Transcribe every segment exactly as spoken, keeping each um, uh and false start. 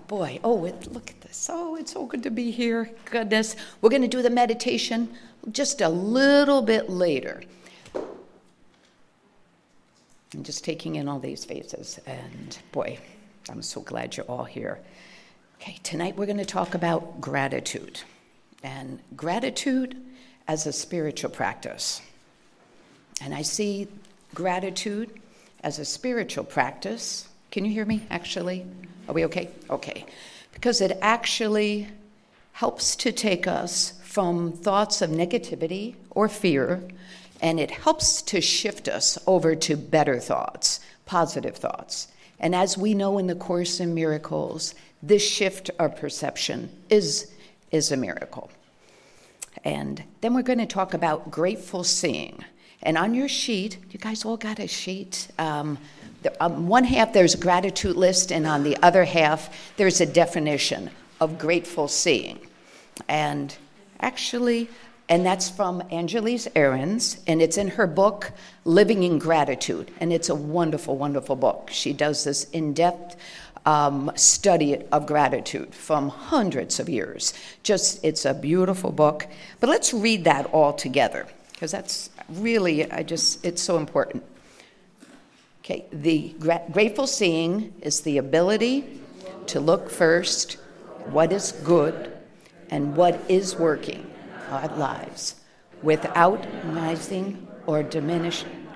boy, oh, it, look at this. Oh, it's so good to be here. Goodness. We're going to do the meditation just a little bit later. I'm just taking in all these faces, and boy, I'm so glad you're all here. Okay, tonight we're going to talk about gratitude, and gratitude as a spiritual practice. And I see gratitude as a spiritual practice. Can you hear me, actually? Are we okay? Okay. Because it actually helps to take us from thoughts of negativity or fear, and it helps to shift us over to better thoughts, positive thoughts. And as we know in the Course in Miracles, this shift of perception is, is a miracle. And then we're going to talk about grateful seeing. And on your sheet, you guys all got a sheet? Um, the, um, one half there's a gratitude list, and on the other half there's a definition of grateful seeing. And actually, and that's from Angeles Aarons, and it's in her book, Living in Gratitude. And it's a wonderful, wonderful book. She does this in-depth um, study of gratitude from hundreds of years. Just, it's a beautiful book. But let's read that all together, because that's really, I just, it's so important. Okay, the gra- grateful seeing is the ability to look first what is good and what is working our lives without minimizing or diminishing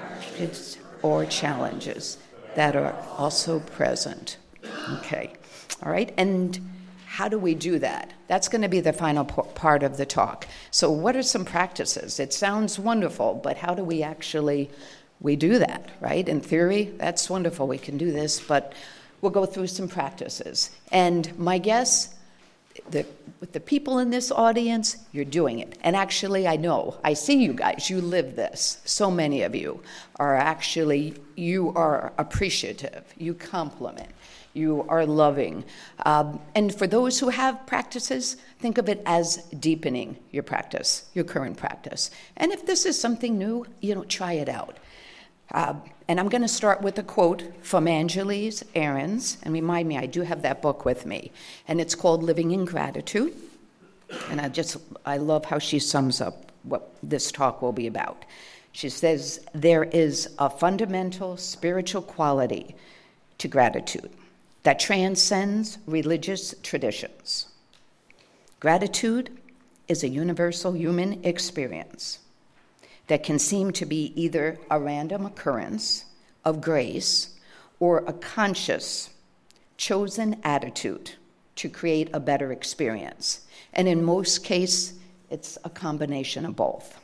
or challenges that are also present. Okay, all right, and how do we do that? That's going to be the final p- part of the talk. So what are some practices? It sounds wonderful, but how do we actually, we do that, right? In theory, that's wonderful, we can do this, but we'll go through some practices. And my guess, the, with the people in this audience, you're doing it. And actually, I know, I see you guys, you live this. So many of you are actually, you are appreciative, you compliment, you are loving. Um, and for those who have practices, think of it as deepening your practice, your current practice. And if this is something new, you know, try it out. Uh, and I'm going to start with a quote from Angeles Aarons. And remind me, I do have that book with me. And it's called Living in Gratitude. And I just, I love how she sums up what this talk will be about. She says, there is a fundamental spiritual quality to gratitude that transcends religious traditions. Gratitude is a universal human experience that can seem to be either a random occurrence of grace or a conscious, chosen attitude to create a better experience. And in most cases, it's a combination of both.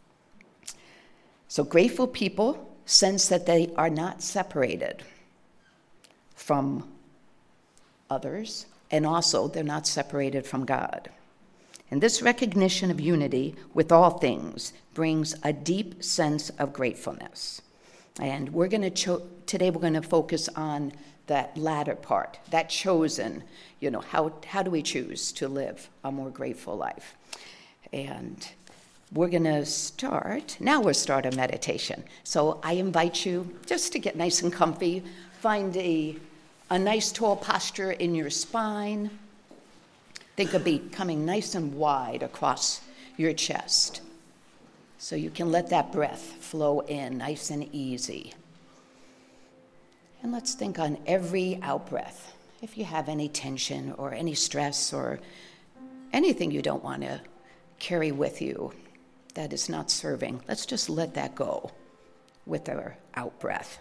So grateful people sense that they are not separated from others, and also they're not separated from God. And this recognition of unity with all things brings a deep sense of gratefulness. And we're going to, cho- today we're going to focus on that latter part, that chosen, you know, how, how do we choose to live a more grateful life? And we're going to start, now we'll start a meditation. So I invite you just to get nice and comfy, find a, a nice tall posture in your spine. Think of becoming nice and wide across your chest so you can let that breath flow in nice and easy. And let's think on every out-breath. If you have any tension or any stress or anything you don't want to carry with you that is not serving, let's just let that go with our out-breath.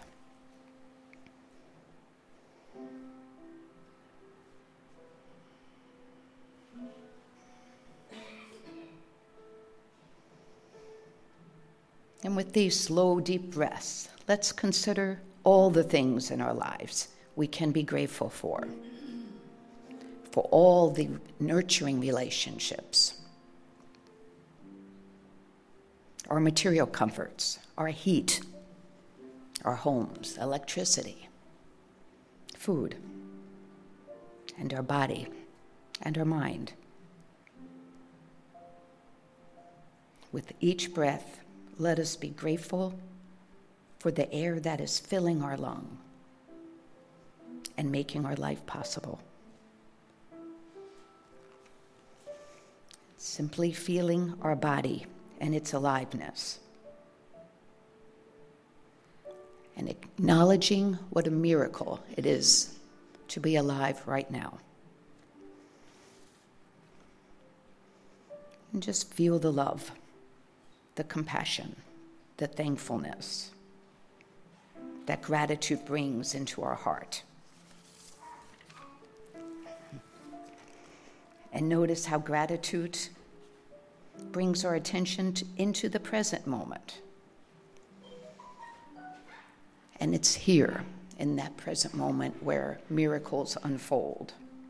And with these slow, deep breaths, let's consider all the things in our lives we can be grateful for. For all the nurturing relationships, our material comforts, our heat, our homes, electricity, food, and our body and our mind. With each breath, let us be grateful for the air that is filling our lung and making our life possible. simply feeling our body and its aliveness, and acknowledging what a miracle it is to be alive right now. And just feel the love, the compassion, the thankfulness that gratitude brings into our heart. And notice how gratitude brings our attention to, into the present moment. And it's here, in that present moment, where miracles unfold.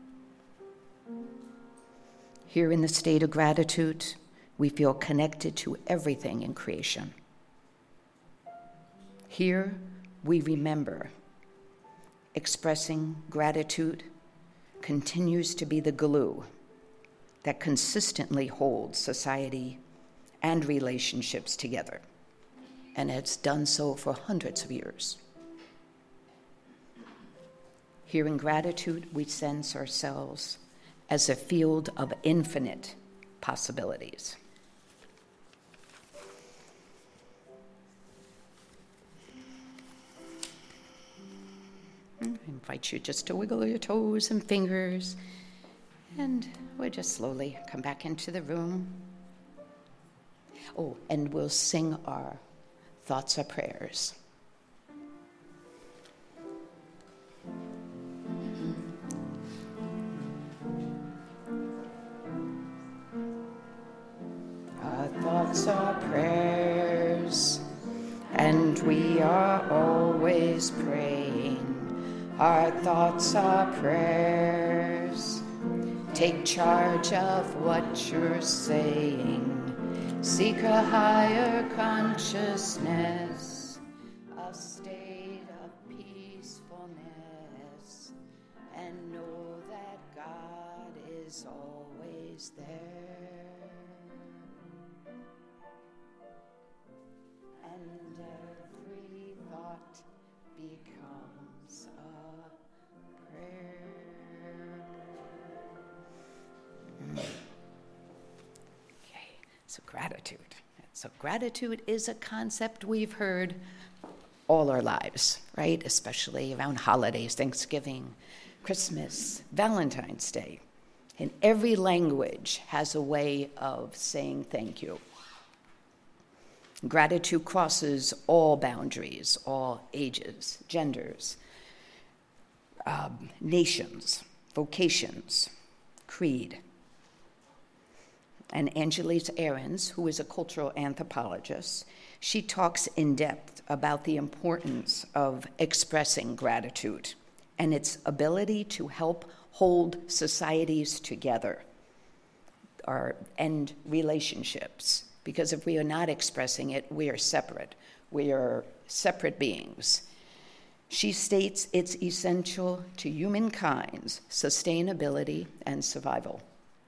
Here in the state of gratitude, we feel connected to everything in creation. Here, we remember expressing gratitude continues to be the glue that consistently holds society and relationships together, and it's done so for hundreds of years. Here in gratitude, we sense ourselves as a field of infinite possibilities. I invite you just to wiggle your toes and fingers, and we'll just slowly come back into the room. Oh, and we'll sing our thoughts or prayers. Our thoughts are prayers, and we are always praying. Our thoughts are prayers. Take charge of what you're saying. Seek a higher consciousness, a state of peacefulness, and know that God is always there. And every thought becomes a prayer. Okay, so gratitude. So gratitude is a concept we've heard all our lives, right? Especially around holidays, Thanksgiving, Christmas, Valentine's Day. And every language has a way of saying thank you. Gratitude crosses all boundaries, all ages, genders, um, nations, vocations, creed. And Angelise Ahrens, who is a cultural anthropologist, she talks in depth about the importance of expressing gratitude and its ability to help hold societies together or end relationships. Because if we are not expressing it, we are separate. We are separate beings. She states it's essential to humankind's sustainability and survival.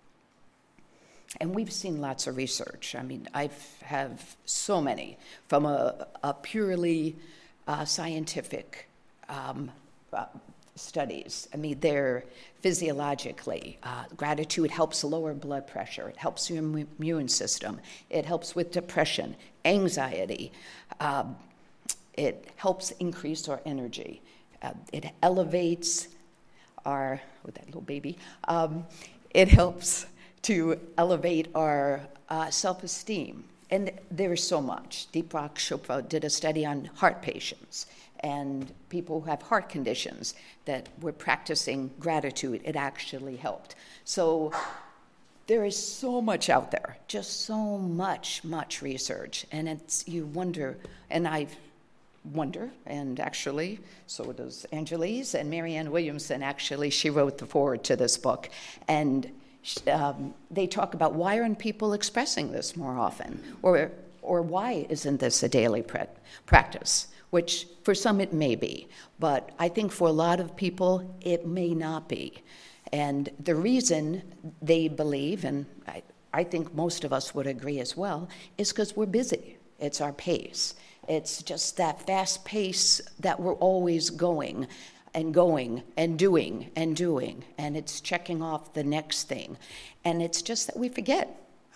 And we've seen lots of research. I mean, I have so many from a, a purely uh, scientific um, uh, studies. I mean, they're physiologically. Uh, gratitude helps lower blood pressure. It helps your im- immune system. It helps with depression, anxiety. Um, it helps increase our energy. Uh, it elevates our, with that little baby, um, it helps to elevate our uh, self-esteem. And there is so much. Deepak Chopra did a study on heart patients and people who have heart conditions that were practicing gratitude. It actually helped. So there is so much out there, just so much, much research. And it's, you wonder, and I wonder, and actually, so does Angelise, and Marianne Williamson, actually, she wrote the foreword to this book. And Um, they talk about why aren't people expressing this more often, or or why isn't this a daily pre- practice, which for some it may be, but I think for a lot of people it may not be. And the reason they believe, and I, I think most of us would agree as well, is because we're busy. It's our pace. It's just that fast pace that we're always going and going and doing and doing, and it's checking off the next thing. And it's just that we forget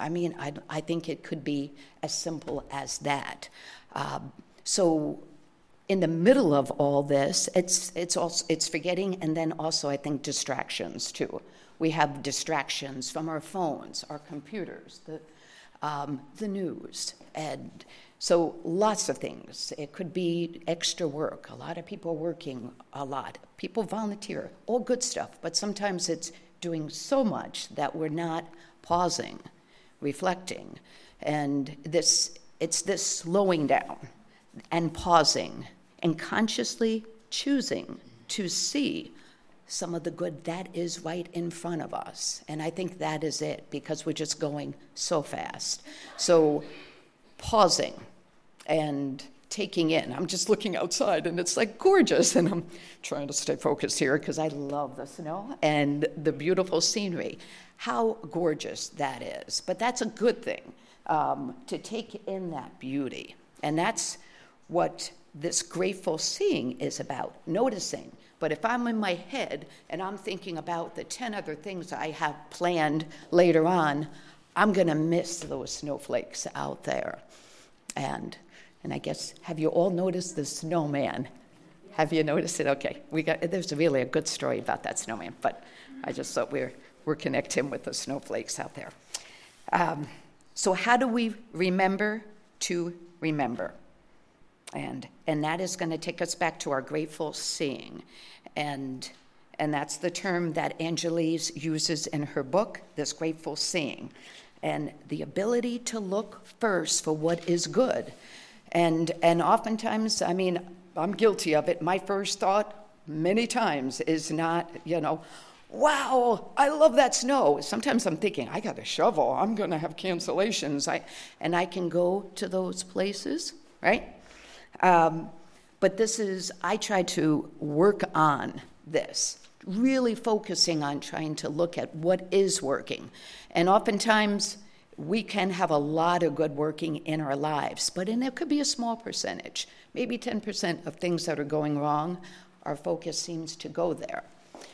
I mean, I, I think it could be as simple as that. Um, so in the middle of all this, it's it's also it's forgetting, and then also I think distractions too. We have distractions from our phones, our computers, the um, the news, and so lots of things. It could be extra work. A lot of people working a lot. People volunteer, all good stuff. But sometimes it's doing so much that we're not pausing, reflecting, and this it's this slowing down and pausing and consciously choosing to see some of the good that is right in front of us. And I think that is it, because we're just going so fast. So pausing and taking in. I'm just looking outside and it's like gorgeous, and I'm trying to stay focused here because I love the snow and the beautiful scenery. How gorgeous that is. But that's a good thing, um, to take in that beauty. And that's what this grateful seeing is about, noticing. But if I'm in my head and I'm thinking about the ten other things I have planned later on, I'm going to miss those snowflakes out there. And and I guess, have you all noticed the snowman? Have you noticed it? Okay, we got. There's really a good story about that snowman, but I just thought we're we're connect him with the snowflakes out there. Um, so how do we remember to remember? And and that is going to take us back to our grateful seeing. And and that's the term that Angelise uses in her book, this grateful seeing. And the ability to look first for what is good. And and oftentimes, I mean, I'm guilty of it. My first thought many times is not, you know, wow, I love that snow. Sometimes I'm thinking, I got a shovel. I'm going to have cancellations. I and I can go to those places, right? Um, but this is, I try to work on this, really focusing on trying to look at what is working. And oftentimes, we can have a lot of good working in our lives, but and it could be a small percentage, maybe ten percent of things that are going wrong, our focus seems to go there.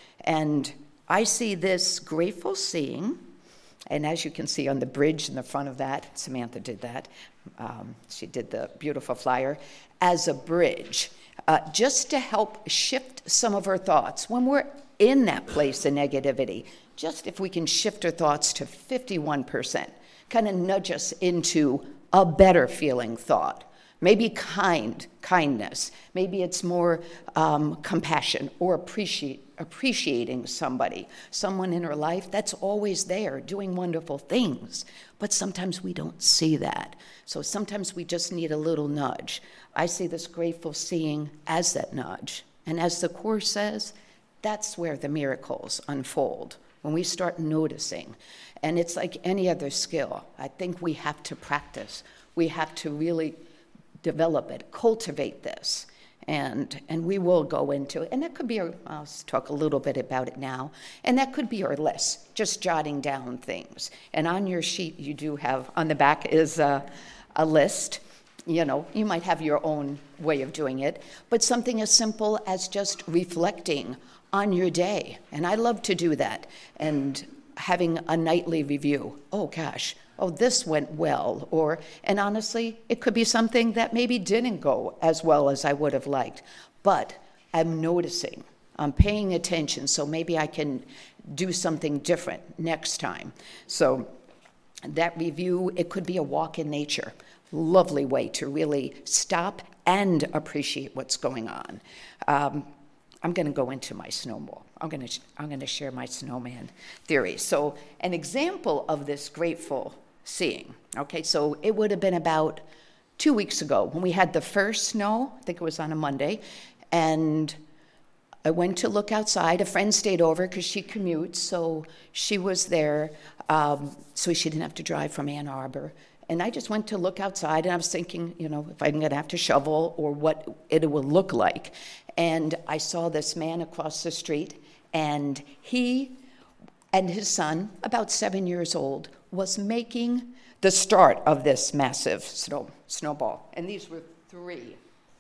And I see this grateful seeing, and as you can see on the bridge in the front of that, Samantha did that, um, she did the beautiful flyer, as a bridge, uh, just to help shift some of our thoughts. When we're in that place of negativity, just if we can shift our thoughts to fifty-one percent, kind of nudge us into a better feeling thought. Maybe kind, kindness. Maybe it's more um, compassion or appreciate, appreciating somebody, someone in our life that's always there doing wonderful things. But sometimes we don't see that. So sometimes we just need a little nudge. I see this grateful seeing as that nudge. And as the Course says, that's where the miracles unfold, when we start noticing. And it's like any other skill. I think we have to practice. We have to really develop it, cultivate this, and and we will go into it. And that could be our, I'll talk a little bit about it now, and that could be our list, just jotting down things. And on your sheet, you do have, on the back is a, a list. You know, you might have your own way of doing it, but something as simple as just reflecting on your day. And I love to do that, and having a nightly review. Oh gosh, oh, this went well. Or, and honestly, it could be something that maybe didn't go as well as I would have liked. But I'm noticing, I'm paying attention, so maybe I can do something different next time. So that review, it could be a walk in nature. Lovely way to really stop and appreciate what's going on. Um, I'm going to go into my snowball. I'm going to I'm going to share my snowman theory. So an example of this grateful seeing. Okay, so it would have been about two weeks ago when we had the first snow. I think it was on a Monday, and I went to look outside. A friend stayed over because she commutes, so she was there, um, so she didn't have to drive from Ann Arbor. And I just went to look outside, and I was thinking, you know, if I'm going to have to shovel or what it will look like. And I saw this man across the street, and he and his son, about seven years old, was making the start of this massive snow snowball. And these were three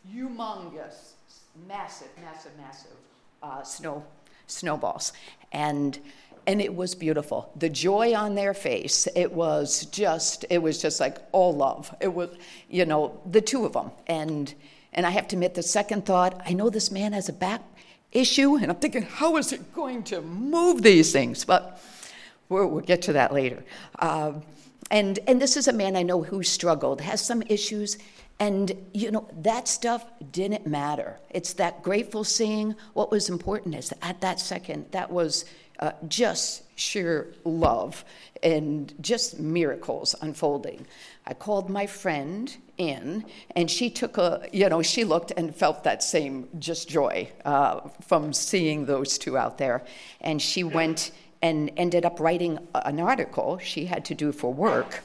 humongous, massive, massive, massive uh, snow snowballs. And and it was beautiful. The joy on their face, it was just, it was just like all love. It was, you know, the two of them. And and I have to admit, the second thought, I know this man has a back issue, and I'm thinking, how is it going to move these things? But we'll, we'll get to that later. Um, and and this is a man I know who struggled, has some issues, and, you know, that stuff didn't matter. It's that grateful seeing. What was important is at that second, that was uh, just sheer love and just miracles unfolding. I called my friend in, and she took a, you know, she looked and felt that same just joy uh, from seeing those two out there. And she went and ended up writing an article she had to do for work.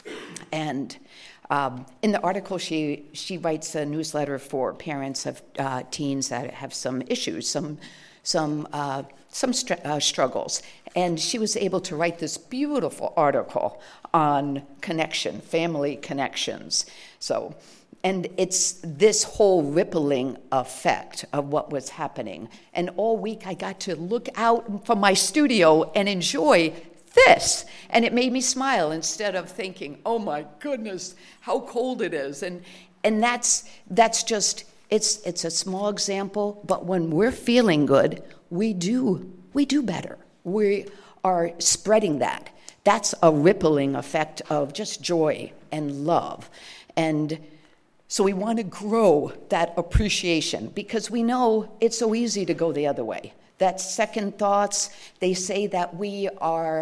And Um, in the article, she she writes a newsletter for parents of uh, teens that have some issues, some some uh, some str- uh, struggles, and she was able to write this beautiful article on connection, family connections. So, and it's this whole rippling effect of what was happening. And all week, I got to look out from my studio and enjoy this, and it made me smile instead of thinking, oh my goodness, how cold it is. And and that's that's just, it's it's a small example, but when we're feeling good, we do we do better. We are spreading that. That's a rippling effect of just joy and love. And so we want to grow that appreciation, because we know it's so easy to go the other way. That second thoughts, they say that we are,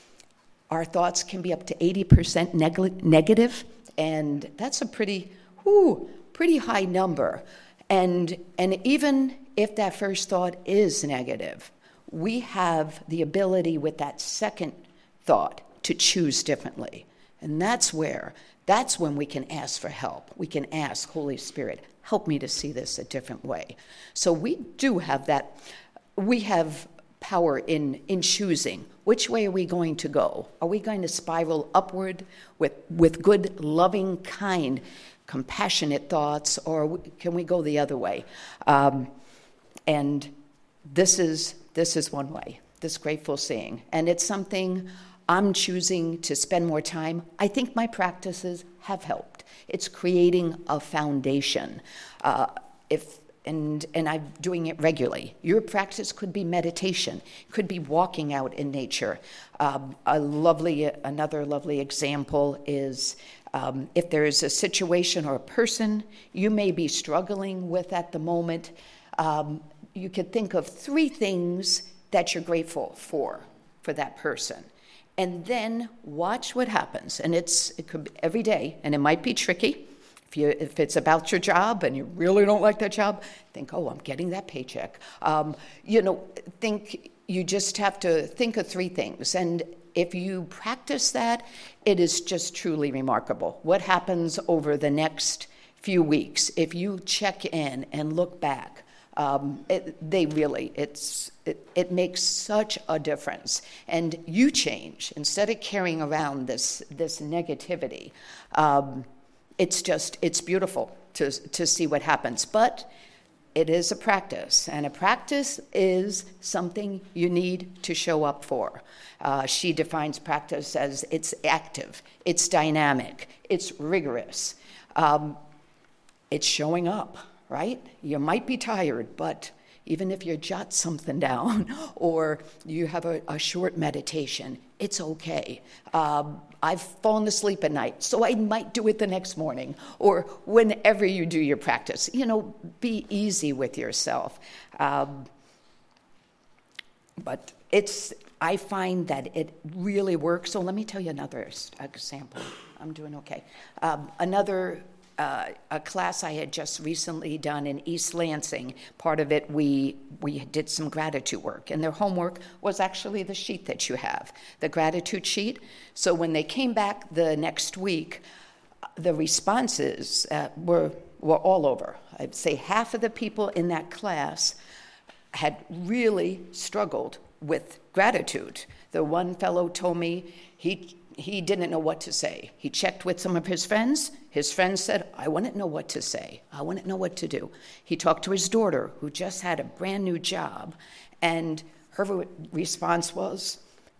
our thoughts can be up to eighty percent neg- negative, and that's a pretty, whoo, pretty high number. And and even if that first thought is negative, we have the ability with that second thought to choose differently. And that's where, that's when we can ask for help. We can ask, Holy Spirit, help me to see this a different way. So we do have that. We have power in, in choosing. Which way are we going to go? Are we going to spiral upward with, with good, loving, kind, compassionate thoughts, or can we go the other way? Um, and this is this is one way, this grateful seeing. And it's something I'm choosing to spend more time. I think my practices have helped. It's creating a foundation. Uh, if And, and I'm doing it regularly. Your practice could be meditation, could be walking out in nature. Um, a lovely, another lovely example is um, if there is a situation or a person you may be struggling with at the moment, um, you could think of three things that you're grateful for, for that person. And then watch what happens. And it's it could be every day, and it might be tricky. If, you, if it's about your job and you really don't like that job, think, oh, I'm getting that paycheck. Um, you know, think you just have to think of three things. And if you practice that, it is just truly remarkable. What happens over the next few weeks, if you check in and look back, um, it, they really, it's it, it makes such a difference. And you change. Instead of carrying around this, this negativity, um, It's just, it's beautiful to to see what happens. But it is a practice, and a practice is something you need to show up for. Uh, she defines practice as it's active, it's dynamic, it's rigorous. Um, it's showing up, right? You might be tired, but even if you jot something down or you have a, a short meditation, it's okay. Um, I've fallen asleep at night, so I might do it the next morning, or whenever you do your practice. You know, be easy with yourself. Um, but it's, I find that it really works. So let me tell you another example. I'm doing okay. Um, another Uh, a class I had just recently done in East Lansing. Part of it, we we did some gratitude work, and their homework was actually the sheet that you have, the gratitude sheet. So when they came back the next week, the responses uh, were were all over. I'd say half of the people in that class had really struggled with gratitude. The one fellow told me he he didn't know what to say. He checked with some of his friends. His friends said, I wouldn't know what to say. I wouldn't know what to do. He talked to his daughter, who just had a brand new job, and her response was,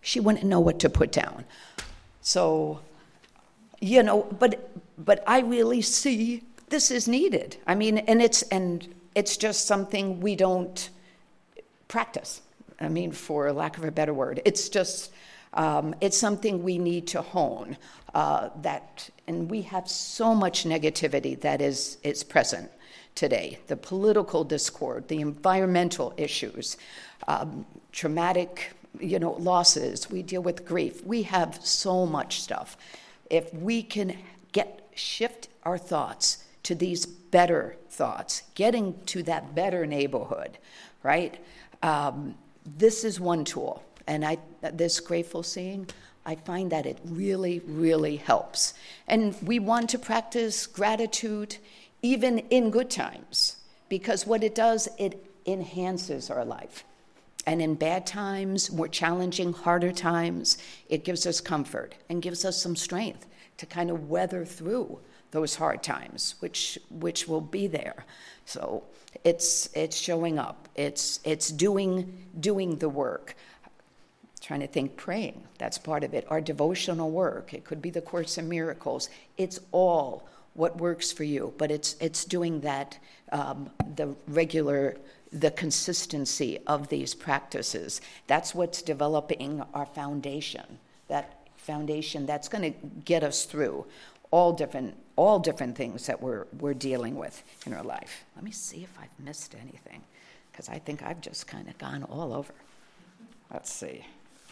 she wouldn't know what to put down. So, you know, but but I really see this is needed. I mean, and it's and it's just something we don't practice. I mean, for lack of a better word, it's just um, it's something we need to hone. Uh, that and we have so much negativity that is is present today. The political discord, the environmental issues, um, traumatic, you know, losses. We deal with grief. We have so much stuff. If we can get shift our thoughts to these better thoughts, getting to that better neighborhood, right? Um, this is one tool, and I this grateful seeing, I find that it really, really helps. And we want to practice gratitude even in good times, because what it does, it enhances our life. And in bad times, more challenging, harder times, it gives us comfort and gives us some strength to kind of weather through those hard times, which which will be there. So it's it's showing up. It's it's doing doing the work. Trying to think, praying, that's part of it. Our devotional work, it could be the Course in Miracles. It's all what works for you, but it's it's doing that, um, the regular, the consistency of these practices. That's what's developing our foundation, that foundation that's going to get us through all different all different things that we're we're dealing with in our life. Let me see if I've missed anything, because I think I've just kind of gone all over. Let's see.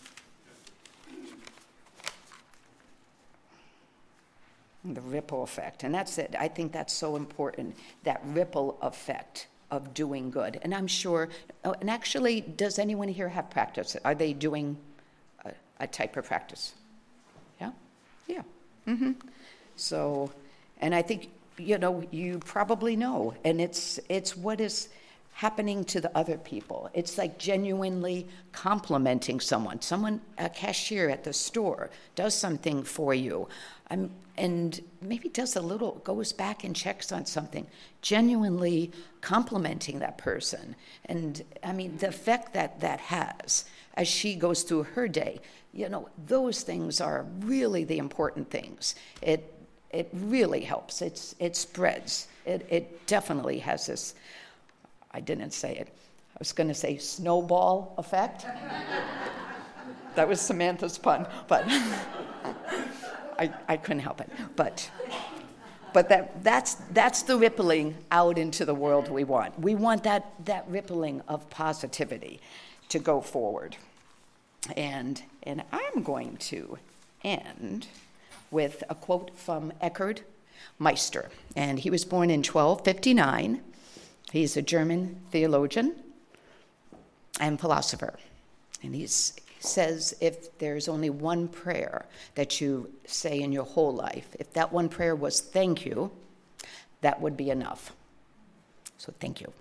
The ripple effect, and that's it. I think that's so important, that ripple effect of doing good. And I'm sure, oh, and actually, does anyone here have practice? Are they doing a, a type of practice? Yeah? Yeah. Mm-hmm. So, and I think, you know, you probably know, and it's it's what is happening to the other people. It's like genuinely complimenting someone. Someone, a cashier at the store, does something for you, um, and maybe does a little, goes back and checks on something, genuinely complimenting that person. And I mean, the effect that that has as she goes through her day, you know, those things are really the important things. It it really helps. It's it spreads. It it definitely has this, I didn't say it. I was going to say snowball effect. That was Samantha's pun, but I, I couldn't help it. But but that that's that's the rippling out into the world we want. We want that that rippling of positivity to go forward. And and I'm going to end with a quote from Eckhard Meister. And he was born in twelve fifty-nine. He's a German theologian and philosopher. And he's, he says if there's only one prayer that you say in your whole life, if that one prayer was thank you, that would be enough. So thank you.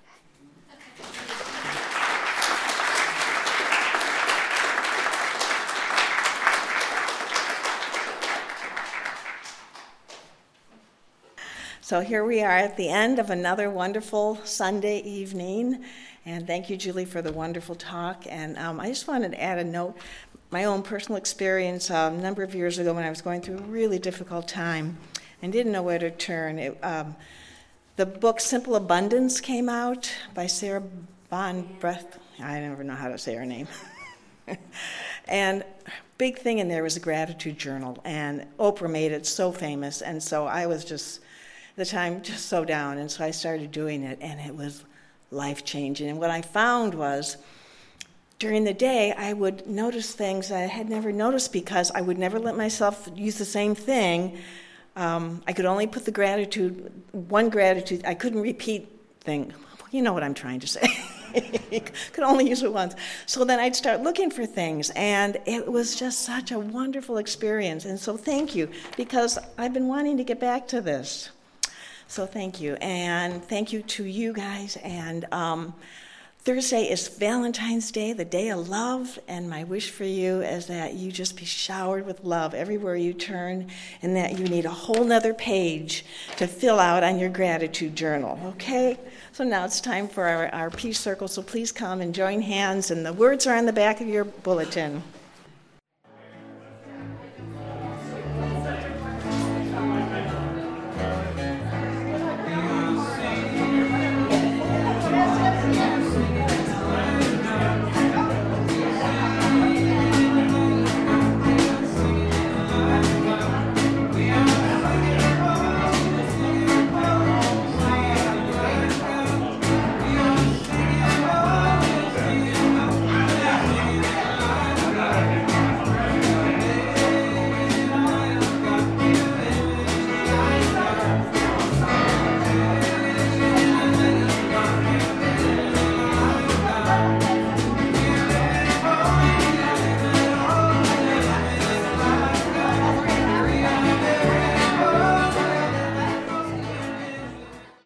So here we are at the end of another wonderful Sunday evening, and thank you, Julie, for the wonderful talk. And um, I just wanted to add a note, my own personal experience uh, a number of years ago when I was going through a really difficult time and didn't know where to turn. It, um, the book Simple Abundance came out by Sarah Bon Breath. I never know how to say her name. And big thing in there was a gratitude journal, and Oprah made it so famous, and so I was just the time just so down, and so I started doing it, and it was life-changing. And what I found was during the day I would notice things that I had never noticed because I would never let myself use the same thing. Um, I could only put the gratitude, one gratitude, I couldn't repeat thing. You know what I'm trying to say. Could only use it once. So then I'd start looking for things, and it was just such a wonderful experience. And so thank you, because I've been wanting to get back to this. So thank you, and thank you to you guys. And um, Thursday is Valentine's Day, the day of love, and my wish for you is that you just be showered with love everywhere you turn, and that you need a whole nother page to fill out on your gratitude journal, okay? So now it's time for our, our peace circle, so please come and join hands, and the words are on the back of your bulletin.